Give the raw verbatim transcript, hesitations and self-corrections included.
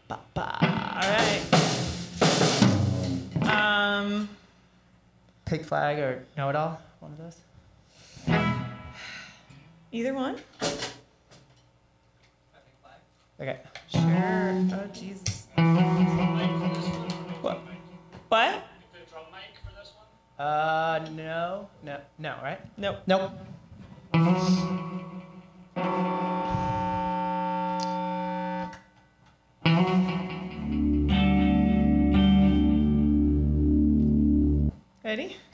ba, ba. All right. Um, Pig flag or know it all? One of those. Either one. Okay. Sure. Oh Jesus. What? What? The drum mic for this one? Uh, no, no, no, right? Nope. Nope. Ready?